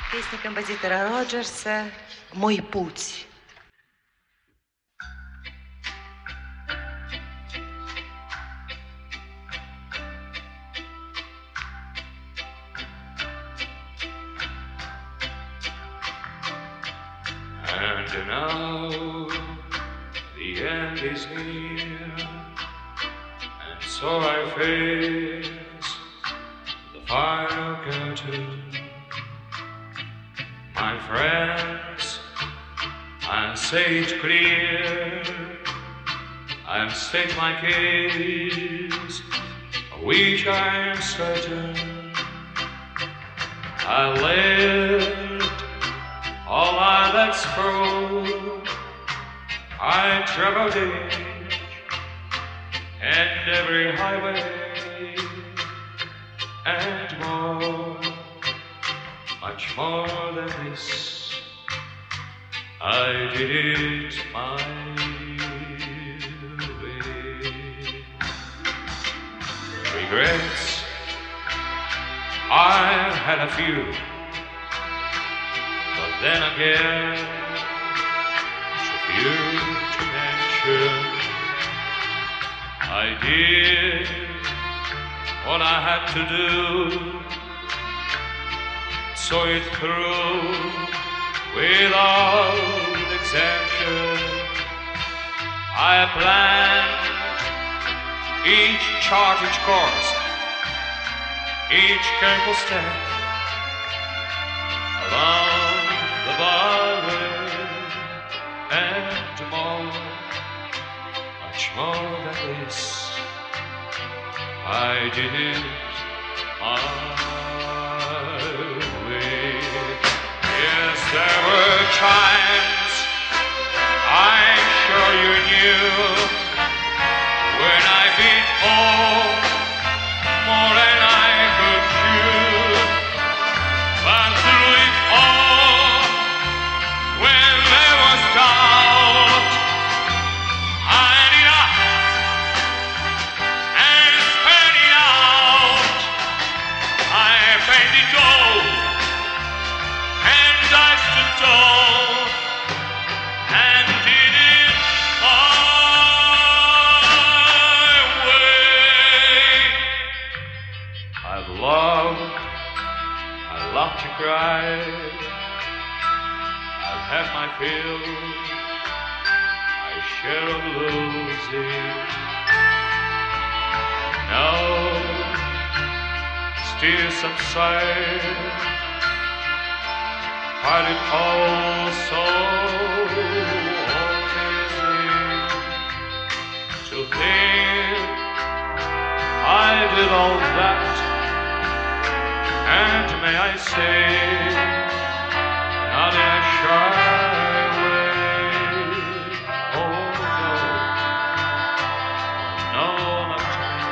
Песня композитора Роджерса «Мой путь». And now the end is near, and so I face the final curtain. My friends, I say it clear, I've staked my case, of which I am certain. I lived all I that's through. I traveled each and every highway and more, much more than this. I did it my way. Regrets, I had a few, but then again, too few to mention. I did what I had to do, saw it through without exemption. I planned each charted course, each careful step along the byway, and more, much more than this. I did it my way. Yes, there were times I'm sure you knew when I beat home more than I could chew. But through it all, when there was doubt, I did up and spread it out. I paid it all, and I stood tall and did it my way. I've loved to cry, I've had my fill, my share of losing. Now, still subside, find it all so amazing to think I did all that. And may I say, not in a shy way. Oh no, no, not to me.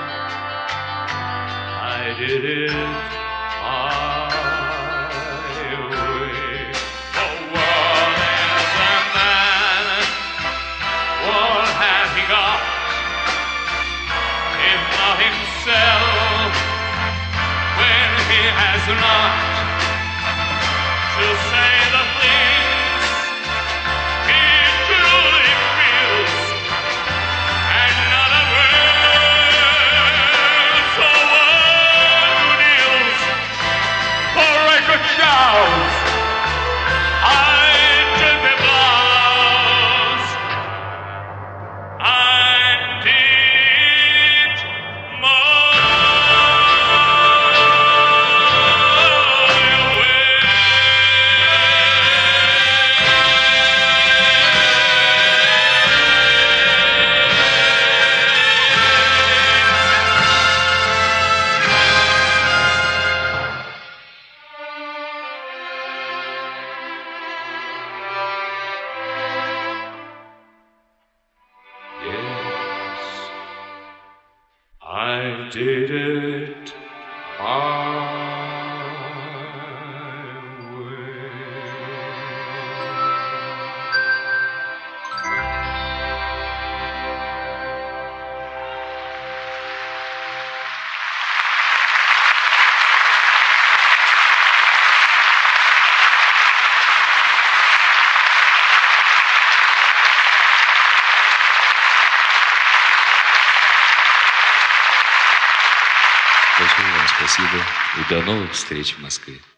I did it my way. Oh, what is a man? What has he got? If not himself, when he has not to say the things he truly feels, and not a word, so one kneels for record shouts. I took the blows and did more. I did it my way. Спасибо и до новых встреч в Москве.